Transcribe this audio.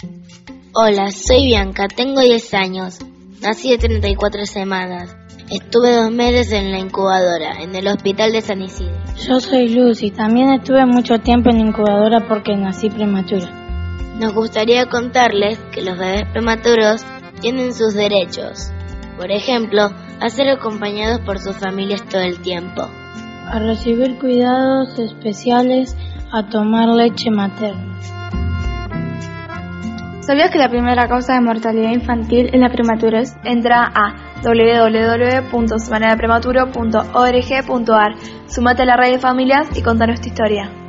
Hola, soy Bianca, tengo 10 años. Nací de 34 semanas. Estuve 2 meses en la incubadora, en el hospital de San Isidro. Yo soy Lucy, también estuve mucho tiempo en la incubadora porque nací prematura. Nos gustaría contarles que los bebés prematuros tienen sus derechos. Por ejemplo, a ser acompañados por sus familias todo el tiempo. A recibir cuidados especiales, a tomar leche materna. ¿Sabías que la primera causa de mortalidad infantil es la prematurez? Entra a www.semanadaprematuro.org.ar. Sumate a la red de familias y contanos tu historia.